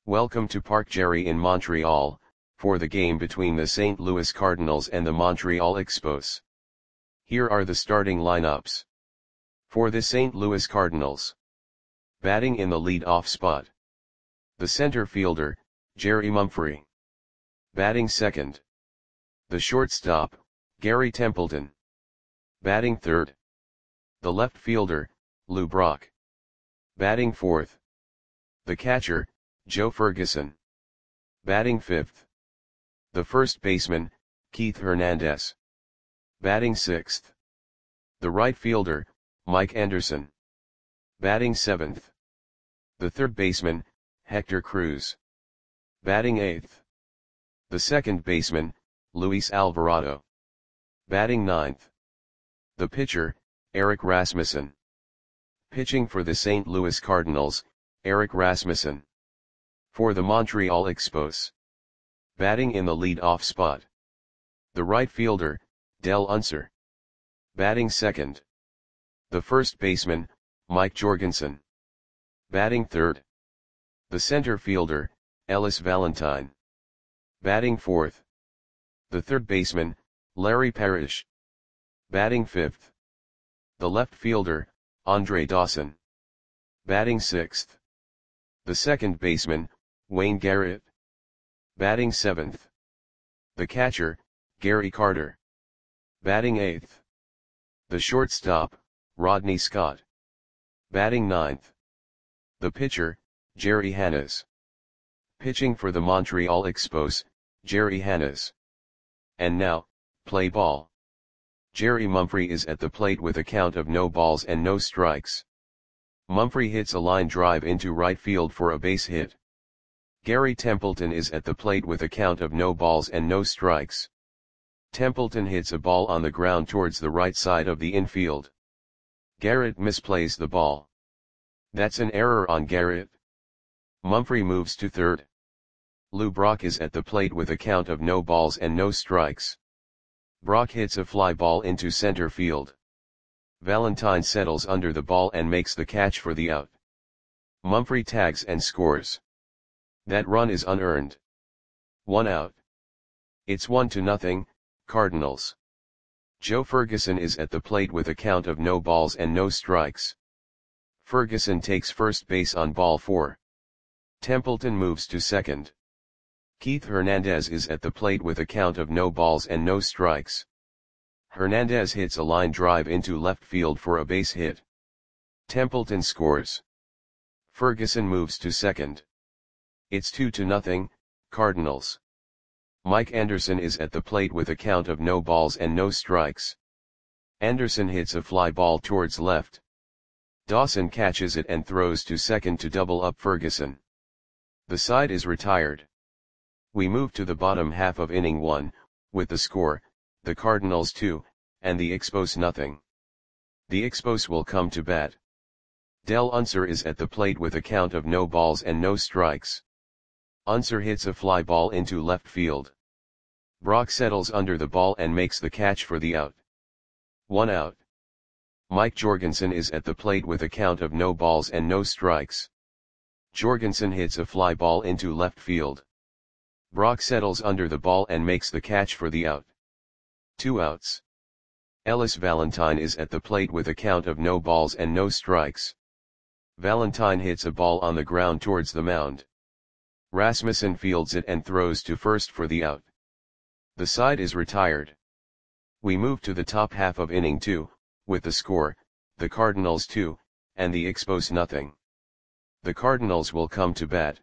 Welcome to Parc Gerry in Montreal, for the game between the St. Louis Cardinals and the Montreal Expos. Here are the starting lineups. For the St. Louis Cardinals. Batting in the lead-off spot. The center fielder, Jerry Mumphrey. Batting second. The shortstop, Gary Templeton. Batting third. The left fielder, Lou Brock. Batting fourth. The catcher, Joe Ferguson. Batting fifth. The first baseman, Keith Hernandez. Batting sixth. The right fielder, Mike Anderson. Batting seventh. The third baseman, Hector Cruz. Batting eighth. The second baseman, Luis Alvarado. Batting ninth. The pitcher, Eric Rasmussen. Pitching for the St. Louis Cardinals, Eric Rasmussen. For the Montreal Expos. Batting in the lead-off spot. The right fielder, Dell Unser. Batting second. The first baseman, Mike Jorgensen. Batting third. The center fielder, Ellis Valentine. Batting fourth. The third baseman, Larry Parrish. Batting fifth. The left fielder, Andre Dawson. Batting sixth. The second baseman, Wayne Garrett. Batting seventh. The catcher, Gary Carter. Batting eighth. The shortstop, Rodney Scott. Batting ninth. The pitcher, Jerry Hannes. Pitching for the Montreal Expos, Jerry Hannes. And now, play ball. Jerry Mumphrey is at the plate with a count of no balls and no strikes. Mumphrey hits a line drive into right field for a base hit. Gary Templeton is at the plate with a count of no balls and no strikes. Templeton hits a ball on the ground towards the right side of the infield. Garrett misplays the ball. That's an error on Garrett. Mumphrey moves to third. Lou Brock is at the plate with a count of no balls and no strikes. Brock hits a fly ball into center field. Valentine settles under the ball and makes the catch for the out. Mumphrey tags and scores. That run is unearned. 1 out. It's 1-0, Cardinals. Joe Ferguson is at the plate with a count of no balls and no strikes. Ferguson takes first base on ball 4. Templeton moves to second. Keith Hernandez is at the plate with a count of no balls and no strikes. Hernandez hits a line drive into left field for a base hit. Templeton scores. Ferguson moves to second. It's 2-0, Cardinals. Mike Anderson is at the plate with a count of no balls and no strikes. Anderson hits a fly ball towards left. Dawson catches it and throws to second to double up Ferguson. The side is retired. We move to the bottom half of inning 1, with the score, the Cardinals 2, and the Expos nothing. The Expos will come to bat. Dell Unser is at the plate with a count of no balls and no strikes. Unser hits a fly ball into left field. Brock settles under the ball and makes the catch for the out. 1 out. Mike Jorgensen is at the plate with a count of no balls and no strikes. Jorgensen hits a fly ball into left field. Brock settles under the ball and makes the catch for the out. 2 outs. Ellis Valentine is at the plate with a count of no balls and no strikes. Valentine hits a ball on the ground towards the mound. Rasmussen fields it and throws to first for the out. The side is retired. We move to the top half of inning 2, with the score, the Cardinals 2, and the Expos nothing. The Cardinals will come to bat.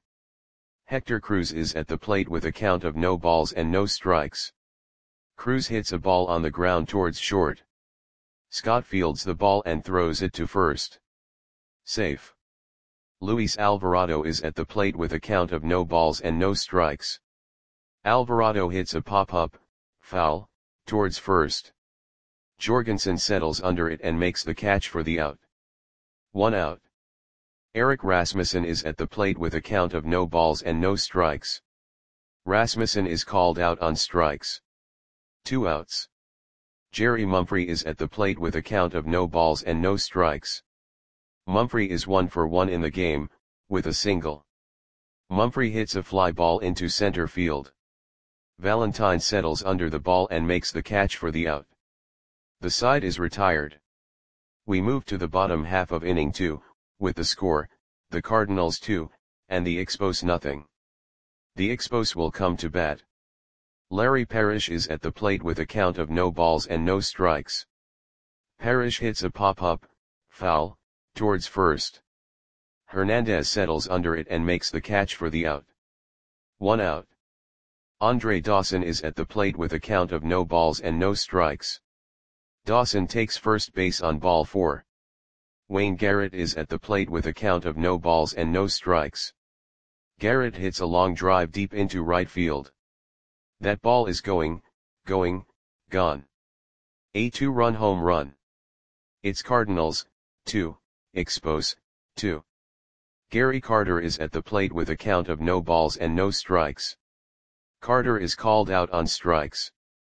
Hector Cruz is at the plate with a count of no balls and no strikes. Cruz hits a ball on the ground towards short. Scott fields the ball and throws it to first. Safe. Luis Alvarado is at the plate with a count of no balls and no strikes. Alvarado hits a pop-up, foul, towards first. Jorgensen settles under it and makes the catch for the out. 1 out. Eric Rasmussen is at the plate with a count of no balls and no strikes. Rasmussen is called out on strikes. 2 outs. Jerry Mumphrey is at the plate with a count of no balls and no strikes. Mumphrey is 1 for 1 in the game, with a single. Mumphrey hits a fly ball into center field. Valentine settles under the ball and makes the catch for the out. The side is retired. We move to the bottom half of inning 2, with the score, the Cardinals 2, and the Expos nothing. The Expos will come to bat. Larry Parrish is at the plate with a count of no balls and no strikes. Parrish hits a pop-up, foul, towards first. Hernandez settles under it and makes the catch for the out. 1 out. Andre Dawson is at the plate with a count of no balls and no strikes. Dawson takes first base on ball 4. Wayne Garrett is at the plate with a count of no balls and no strikes. Garrett hits a long drive deep into right field. That ball is going, gone. A 2-run home run. It's Cardinals, 2, Expos, 2. Gary Carter is at the plate with a count of no balls and no strikes. Carter is called out on strikes.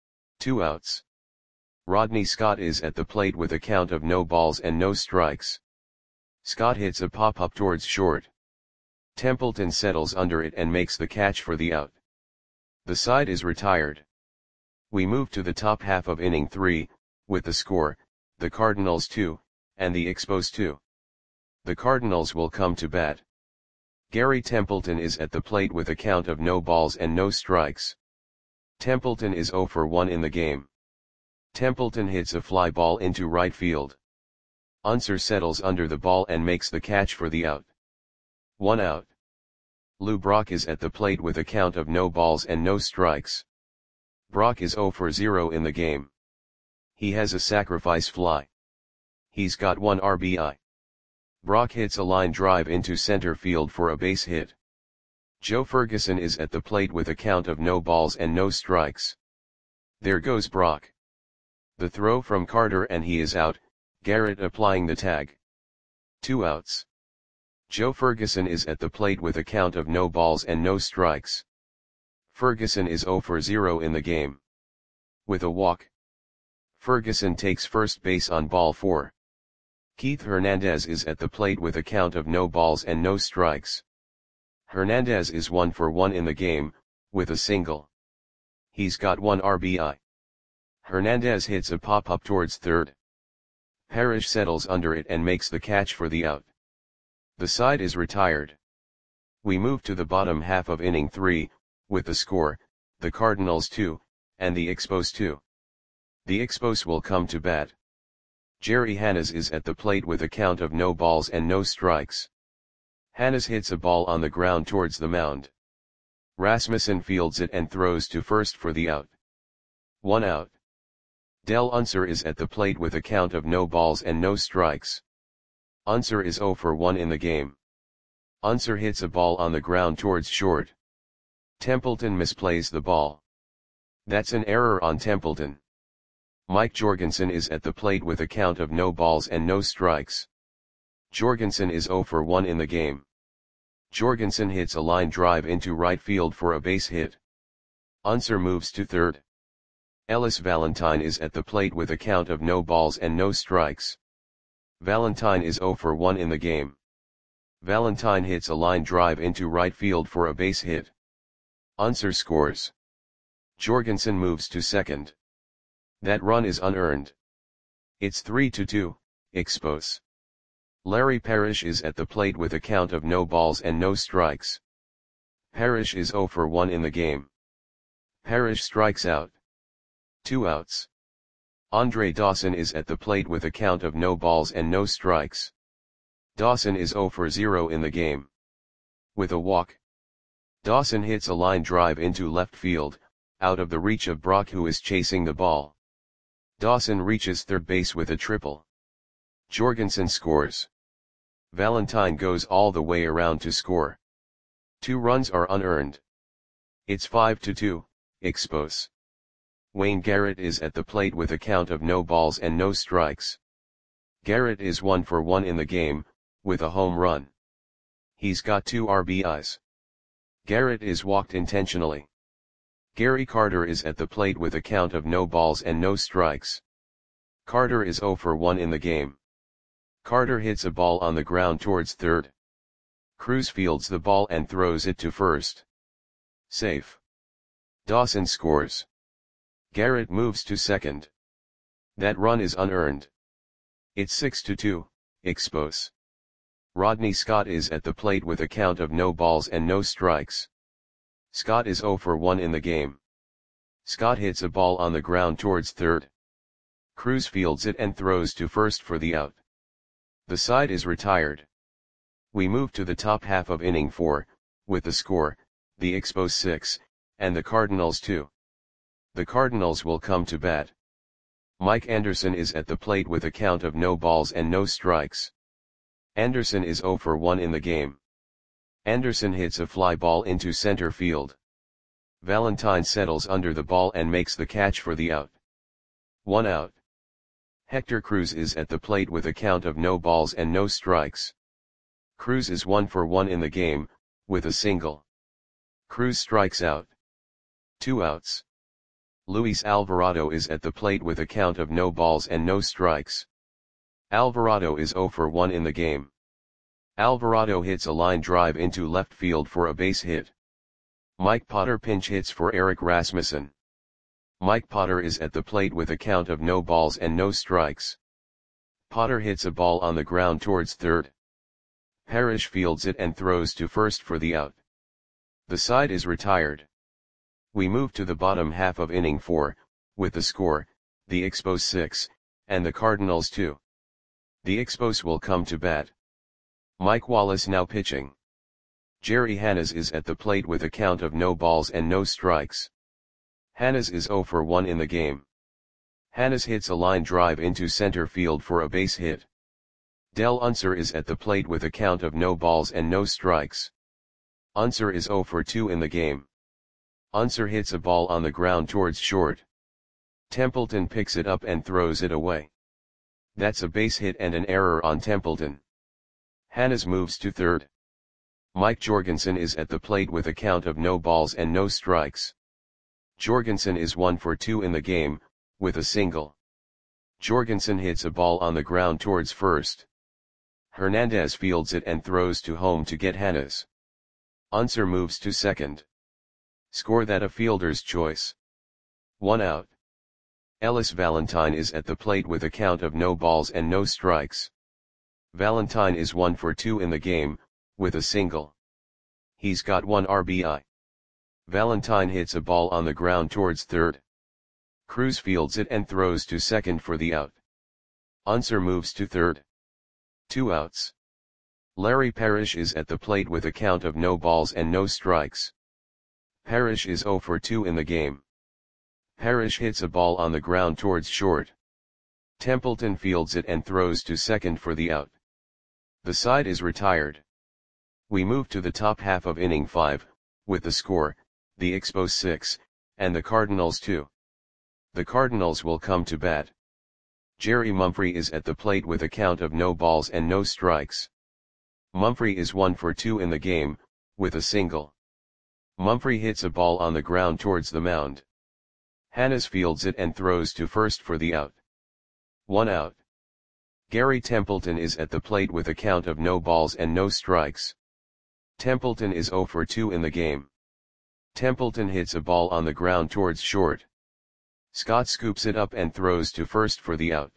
2 outs. Rodney Scott is at the plate with a count of no balls and no strikes. Scott hits a pop-up towards short. Templeton settles under it and makes the catch for the out. The side is retired. We move to the top half of inning 3, with the score, the Cardinals 2, and the Expos 2. The Cardinals will come to bat. Gary Templeton is at the plate with a count of no balls and no strikes. Templeton is 0 for 1 in the game. Templeton hits a fly ball into right field. Unser settles under the ball and makes the catch for the out. 1 out. Lou Brock is at the plate with a count of no balls and no strikes. Brock is 0 for 0 in the game. He has a sacrifice fly. He's got 1 RBI. Brock hits a line drive into center field for a base hit. Joe Ferguson is at the plate with a count of no balls and no strikes. There goes Brock. The throw from Carter and he is out, Garrett applying the tag. 2 outs. Joe Ferguson is at the plate with a count of no balls and no strikes. Ferguson is 0 for 0 in the game. With a walk. Ferguson takes first base on ball 4. Keith Hernandez is at the plate with a count of no balls and no strikes. Hernandez is 1 for 1 in the game, with a single. He's got 1 RBI. Hernandez hits a pop-up towards third. Parrish settles under it and makes the catch for the out. The side is retired. We move to the bottom half of inning 3, with the score, the Cardinals 2, and the Expos 2. The Expos will come to bat. Jerry Hannes is at the plate with a count of no balls and no strikes. Hannes hits a ball on the ground towards the mound. Rasmussen fields it and throws to first for the out. 1 out. Del Unser is at the plate with a count of no balls and no strikes. Unser is 0 for 1 in the game. Unser hits a ball on the ground towards short. Templeton misplays the ball. That's an error on Templeton. Mike Jorgensen is at the plate with a count of no balls and no strikes. Jorgensen is 0 for 1 in the game. Jorgensen hits a line drive into right field for a base hit. Unser moves to third. Ellis Valentine is at the plate with a count of no balls and no strikes. Valentine is 0 for 1 in the game. Valentine hits a line drive into right field for a base hit. Unser scores. Jorgensen moves to second. That run is unearned. It's 3-2, Expos. Larry Parrish is at the plate with a count of no balls and no strikes. Parrish is 0 for 1 in the game. Parrish strikes out. 2 outs. Andre Dawson is at the plate with a count of no balls and no strikes. Dawson is 0 for 0 in the game. With a walk. Dawson hits a line drive into left field, out of the reach of Brock who is chasing the ball. Dawson reaches third base with a triple. Jorgensen scores. Valentine goes all the way around to score. 2 runs are unearned. It's 5-2, Expos. Wayne Garrett is at the plate with a count of no balls and no strikes. Garrett is 1 for 1 in the game, with a home run. He's got 2 RBIs. Garrett is walked intentionally. Gary Carter is at the plate with a count of no balls and no strikes. Carter is 0 for 1 in the game. Carter hits a ball on the ground towards third. Cruz fields the ball and throws it to first. Safe. Dawson scores. Garrett moves to second. That run is unearned. It's 6-2, Expos. Rodney Scott is at the plate with a count of no balls and no strikes. Scott is 0 for 1 in the game. Scott hits a ball on the ground towards third. Cruz fields it and throws to first for the out. The side is retired. We move to the top half of inning 4, with the score, the Expos 6, and the Cardinals 2. The Cardinals will come to bat. Mike Anderson is at the plate with a count of no balls and no strikes. Anderson is 0 for 1 in the game. Anderson hits a fly ball into center field. Valentine settles under the ball and makes the catch for the out. 1 out. Hector Cruz is at the plate with a count of no balls and no strikes. Cruz is 1 for 1 in the game, with a single. Cruz strikes out. 2 outs. Luis Alvarado is at the plate with a count of no balls and no strikes. Alvarado is 0 for 1 in the game. Alvarado hits a line drive into left field for a base hit. Mike Potter pinch hits for Eric Rasmussen. Mike Potter is at the plate with a count of no balls and no strikes. Potter hits a ball on the ground towards third. Parrish fields it and throws to first for the out. The side is retired. We move to the bottom half of inning 4, with the score, the Expos 6, and the Cardinals 2. The Expos will come to bat. Mike Wallace now pitching. Jerry Hannes is at the plate with a count of no balls and no strikes. Hannes is 0 for 1 in the game. Hannes hits a line drive into center field for a base hit. Del Unser is at the plate with a count of no balls and no strikes. Unser is 0 for 2 in the game. Unser hits a ball on the ground towards short. Templeton picks it up and throws it away. That's a base hit and an error on Templeton. Hannes moves to third. Mike Jorgensen is at the plate with a count of no balls and no strikes. Jorgensen is 1 for 2 in the game, with a single. Jorgensen hits a ball on the ground towards first. Hernandez fields it and throws to home to get Hannes. Unser moves to second. Score that a fielder's choice. 1 out. Ellis Valentine is at the plate with a count of no balls and no strikes. Valentine is 1 for 2 in the game, with a single. He's got 1 RBI. Valentine hits a ball on the ground towards third. Cruz fields it and throws to second for the out. Unser moves to third. 2 outs. Larry Parrish is at the plate with a count of no balls and no strikes. Parrish is 0 for 2 in the game. Parrish hits a ball on the ground towards short. Templeton fields it and throws to second for the out. The side is retired. We move to the top half of inning 5, with the score, the Expos 6, and the Cardinals 2. The Cardinals will come to bat. Jerry Mumphrey is at the plate with a count of no balls and no strikes. Mumphrey is 1 for 2 in the game, with a single. Mumphrey hits a ball on the ground towards the mound. Hannes fields it and throws to first for the out. 1 out. Gary Templeton is at the plate with a count of no balls and no strikes. Templeton is 0 for 2 in the game. Templeton hits a ball on the ground towards short. Scott scoops it up and throws to first for the out.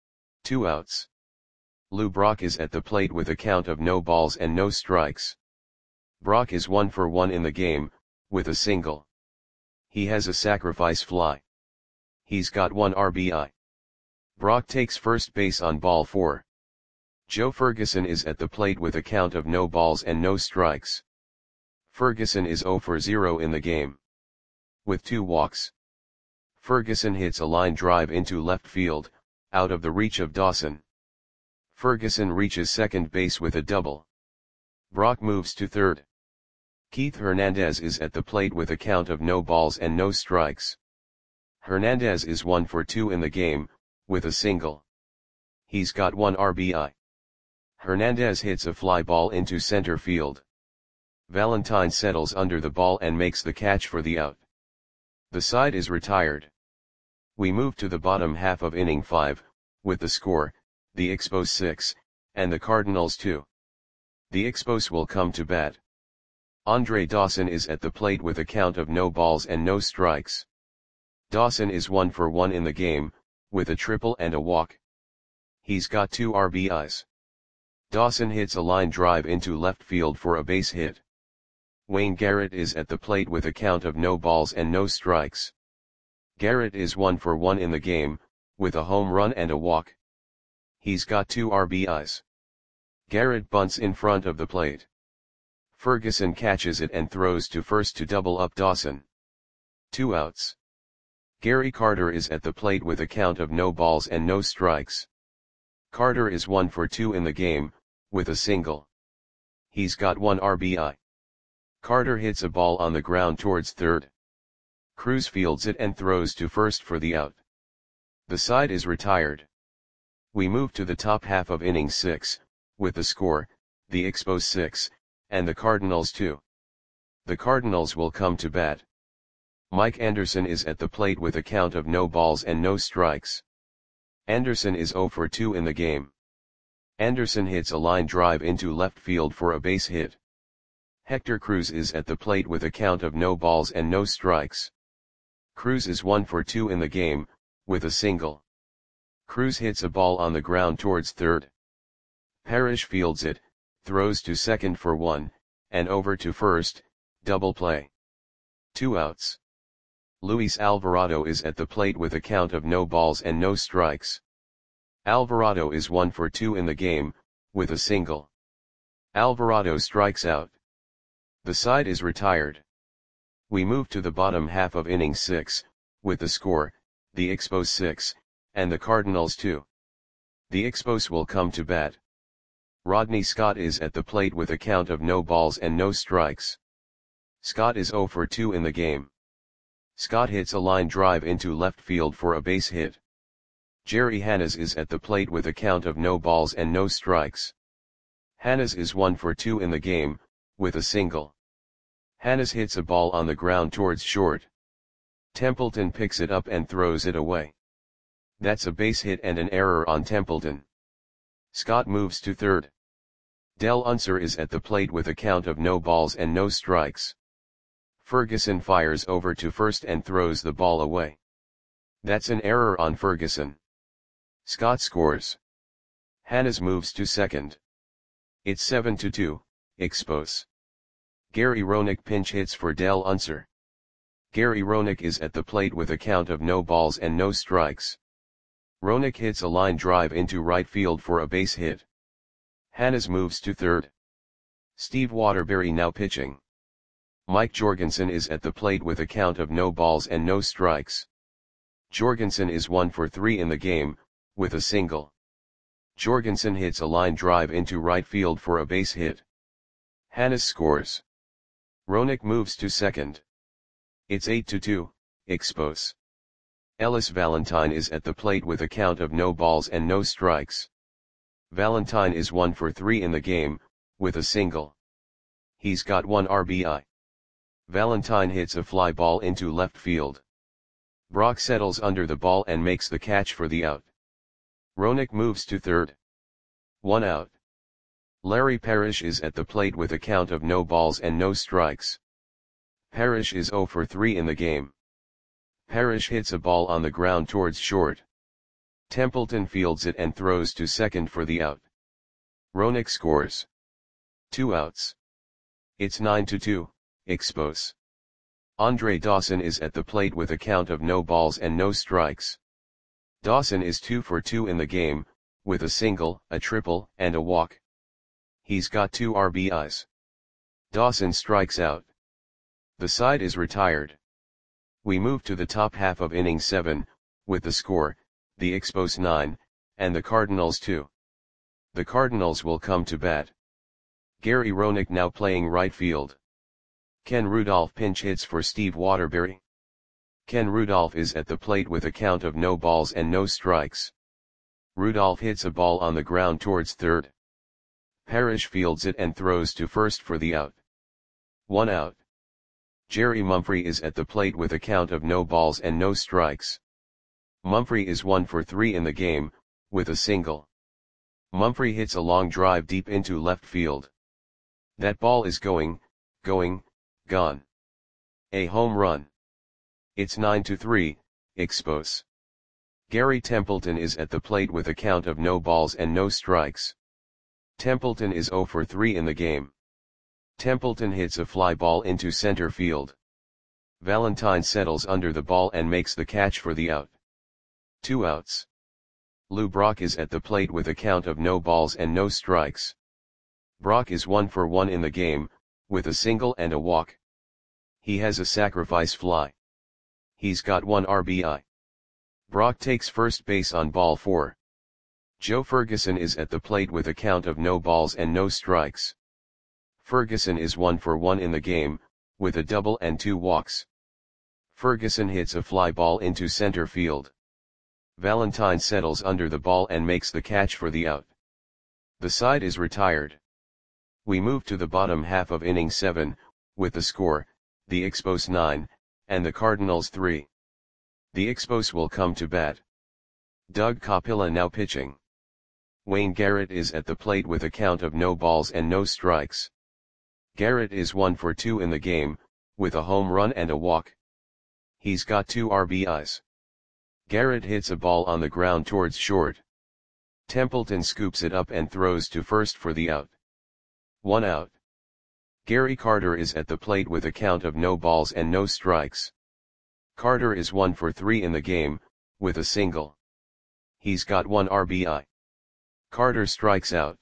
2 outs. Lou Brock is at the plate with a count of no balls and no strikes. Brock is 1 for 1 in the game, with a single. He has a sacrifice fly. He's got 1 RBI. Brock takes first base on ball 4. Joe Ferguson is at the plate with a count of no balls and no strikes. Ferguson is 0 for 0 in the game. With 2 walks. Ferguson hits a line drive into left field, out of the reach of Dawson. Ferguson reaches second base with a double. Brock moves to third. Keith Hernandez is at the plate with a count of no balls and no strikes. Hernandez is 1 for 2 in the game, with a single. He's got 1 RBI. Hernandez hits a fly ball into center field. Valentine settles under the ball and makes the catch for the out. The side is retired. We move to the bottom half of inning 5, with the score, the Expos 6, and the Cardinals 2. The Expos will come to bat. Andre Dawson is at the plate with a count of no balls and no strikes. Dawson is 1 for 1 in the game, with a triple and a walk. He's got 2 RBIs. Dawson hits a line drive into left field for a base hit. Wayne Garrett is at the plate with a count of no balls and no strikes. Garrett is 1 for 1 in the game, with a home run and a walk. He's got 2 RBIs. Garrett bunts in front of the plate. Ferguson catches it and throws to first to double up Dawson. 2 outs. Gary Carter is at the plate with a count of no balls and no strikes. Carter is 1 for 2 in the game, with a single. He's got 1 RBI. Carter hits a ball on the ground towards third. Cruz fields it and throws to first for the out. The side is retired. We move to the top half of inning 6, with the score, the Expos 6, and the Cardinals 2. The Cardinals will come to bat. Mike Anderson is at the plate with a count of no balls and no strikes. Anderson is 0 for 2 in the game. Anderson hits a line drive into left field for a base hit. Hector Cruz is at the plate with a count of no balls and no strikes. Cruz is 1 for 2 in the game, with a single. Cruz hits a ball on the ground towards third. Parrish fields it, throws to second for 1, and over to first, double play. 2 outs. Luis Alvarado is at the plate with a count of no balls and no strikes. Alvarado is 1 for 2 in the game, with a single. Alvarado strikes out. The side is retired. We move to the bottom half of inning 6, with the score, the Expos 6, and the Cardinals 2. The Expos will come to bat. Rodney Scott is at the plate with a count of no balls and no strikes. Scott is 0 for 2 in the game. Scott hits a line drive into left field for a base hit. Jerry Hannes is at the plate with a count of no balls and no strikes. Hannes is 1 for 2 in the game, with a single. Hannes hits a ball on the ground towards short. Templeton picks it up and throws it away. That's a base hit and an error on Templeton. Scott moves to third. Del Unser is at the plate with a count of no balls and no strikes. Ferguson fires over to first and throws the ball away. That's an error on Ferguson. Scott scores. Hannes moves to second. It's 7-2, Expos. Gary Roenick pinch hits for Del Unser. Gary Roenick is at the plate with a count of no balls and no strikes. Roenick hits a line drive into right field for a base hit. Hannes moves to third. Steve Waterbury now pitching. Mike Jorgensen is at the plate with a count of no balls and no strikes. Jorgensen is 1 for 3 in the game, with a single. Jorgensen hits a line drive into right field for a base hit. Hannes scores. Roenick moves to second. It's 8-2, Expos. Ellis Valentine is at the plate with a count of no balls and no strikes. Valentine is 1 for 3 in the game, with a single. He's got 1 RBI. Valentine hits a fly ball into left field. Brock settles under the ball and makes the catch for the out. Roenick moves to third. 1 out. Larry Parrish is at the plate with a count of no balls and no strikes. Parrish is 0 for 3 in the game. Parrish hits a ball on the ground towards short. Templeton fields it and throws to second for the out. Roenick scores. 2 outs. It's 9-2, Expos. Andre Dawson is at the plate with a count of no balls and no strikes. Dawson is 2 for 2 in the game, with a single, a triple, and a walk. He's got 2 RBIs. Dawson strikes out. The side is retired. We move to the top half of inning 7, with the score, the Expos 9, and the Cardinals 2. The Cardinals will come to bat. Gary Roenick now playing right field. Ken Rudolph pinch hits for Steve Waterbury. Ken Rudolph is at the plate with a count of no balls and no strikes. Rudolph hits a ball on the ground towards third. Parrish fields it and throws to first for the out. 1 out. Jerry Mumphrey is at the plate with a count of no balls and no strikes. Mumphrey is 1 for 3 in the game, with a single. Mumphrey hits a long drive deep into left field. That ball is going, gone. A home run. It's 9-3, Expos. Gary Templeton is at the plate with a count of no balls and no strikes. Templeton is 0 for 3 in the game. Templeton hits a fly ball into center field. Valentine settles under the ball and makes the catch for the out. 2 outs. Lou Brock is at the plate with a count of no balls and no strikes. Brock is 1 for 1 in the game, with a single and a walk. He has a sacrifice fly. He's got 1 RBI. Brock takes first base on ball 4. Joe Ferguson is at the plate with a count of no balls and no strikes. Ferguson is 1 for 1 in the game, with a double and 2 walks. Ferguson hits a fly ball into center field. Valentine settles under the ball and makes the catch for the out. The side is retired. We move to the bottom half of inning 7, with the score, the Expos 9, and the Cardinals 3. The Expos will come to bat. Doug Capilla now pitching. Wayne Garrett is at the plate with a count of no balls and no strikes. Garrett is 1 for 2 in the game, with a home run and a walk. He's got 2 RBIs. Garrett hits a ball on the ground towards short. Templeton scoops it up and throws to first for the out. 1 out. Gary Carter is at the plate with a count of no balls and no strikes. Carter is 1 for 3 in the game, with a single. He's got 1 RBI. Carter strikes out.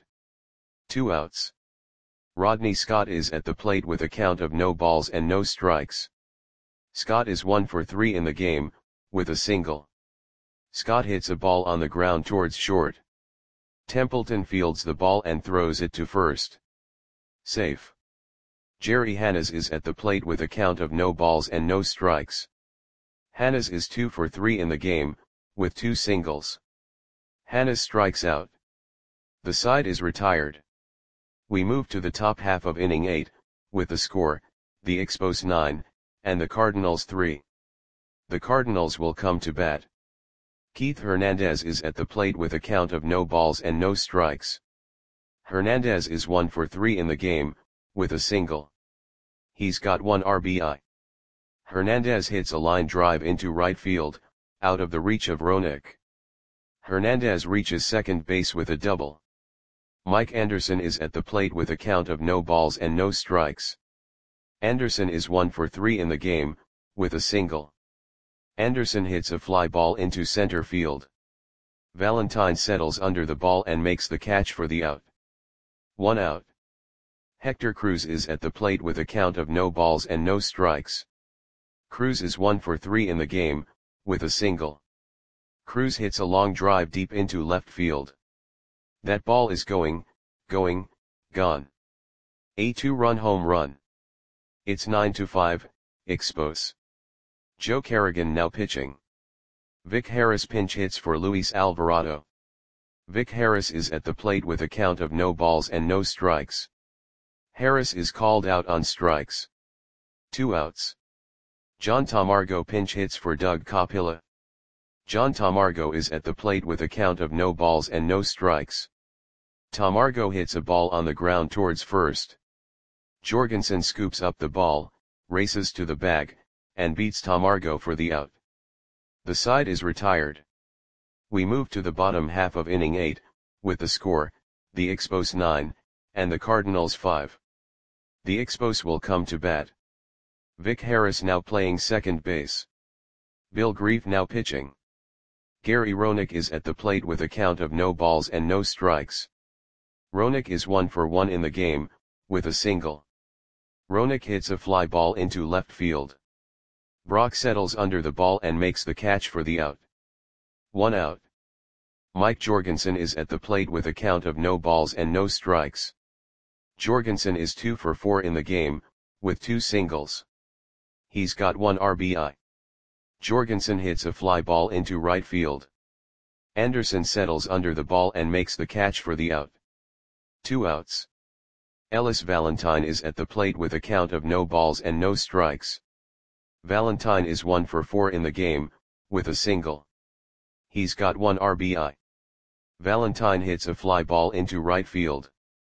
2 outs. Rodney Scott is at the plate with a count of no balls and no strikes. Scott is 1 for 3 in the game, with a single. Scott hits a ball on the ground towards short. Templeton fields the ball and throws it to first. Safe. Jerry Hannes is at the plate with a count of no balls and no strikes. Hannes is 2 for 3 in the game, with 2 singles. Hannes strikes out. The side is retired. We move to the top half of inning 8, with the score, the Expos 9, and the Cardinals 3. The Cardinals will come to bat. Keith Hernandez is at the plate with a count of no balls and no strikes. Hernandez is 1 for 3 in the game, with a single. He's got 1 RBI. Hernandez hits a line drive into right field, out of the reach of Roenick. Hernandez reaches second base with a double. Mike Anderson is at the plate with a count of no balls and no strikes. Anderson is 1 for 3 in the game, with a single. Anderson hits a fly ball into center field. Valentine settles under the ball and makes the catch for the out. 1 out. Hector Cruz is at the plate with a count of no balls and no strikes. Cruz is 1 for 3 in the game, with a single. Cruz hits a long drive deep into left field. That ball is going, gone. A 2-run home run. It's 9-5, Expos. Joe Kerrigan now pitching. Vic Harris pinch hits for Luis Alvarado. Vic Harris is at the plate with a count of no balls and no strikes. Harris is called out on strikes. 2 outs. John Tamargo pinch hits for Doug Capilla. John Tamargo is at the plate with a count of no balls and no strikes. Tamargo hits a ball on the ground towards first. Jorgensen scoops up the ball, races to the bag, and beats Tamargo for the out. The side is retired. We move to the bottom half of inning 8, with the score, the Expos 9, and the Cardinals 5. The Expos will come to bat. Vic Harris now playing second base. Bill Grief now pitching. Gary Roenick is at the plate with a count of no balls and no strikes. Roenick is 1 for 1 in the game, with a single. Roenick hits a fly ball into left field. Brock settles under the ball and makes the catch for the out. 1 out. Mike Jorgensen is at the plate with a count of no balls and no strikes. Jorgensen is 2 for 4 in the game, with 2 singles. He's got 1 RBI. Jorgensen hits a fly ball into right field. Anderson settles under the ball and makes the catch for the out. 2 outs. Ellis Valentine is at the plate with a count of no balls and no strikes. Valentine is 1 for 4 in the game, with a single. He's got 1 RBI. Valentine hits a fly ball into right field.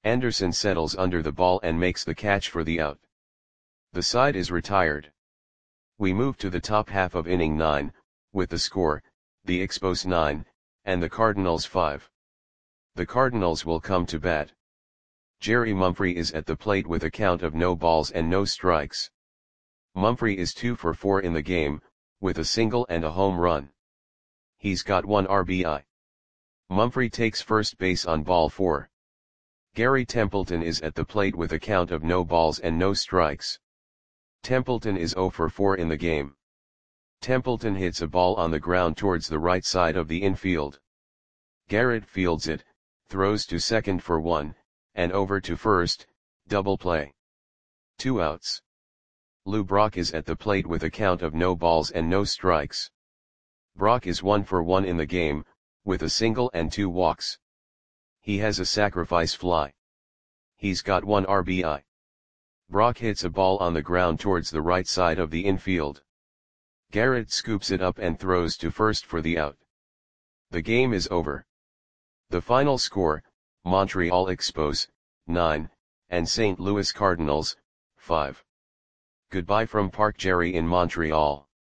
Anderson settles under the ball and makes the catch for the out. The side is retired. We move to the top half of inning 9, with the score, the Expos 9, and the Cardinals 5. The Cardinals will come to bat. Jerry Mumphrey is at the plate with a count of no balls and no strikes. Mumphrey is 2 for 4 in the game, with a single and a home run. He's got 1 RBI. Mumphrey takes first base on ball 4. Gary Templeton is at the plate with a count of no balls and no strikes. Templeton is 0 for 4 in the game. Templeton hits a ball on the ground towards the right side of the infield. Garrett fields it, throws to second for 1, and over to first, double play. 2 outs. Lou Brock is at the plate with a count of no balls and no strikes. Brock is 1 for 1 in the game, with a single and 2 walks. He has a sacrifice fly. He's got 1 RBI. Brock hits a ball on the ground towards the right side of the infield. Garrett scoops it up and throws to first for the out. The game is over. The final score, Montreal Expos, 9, and St. Louis Cardinals, 5. Goodbye from Park Jerry in Montreal.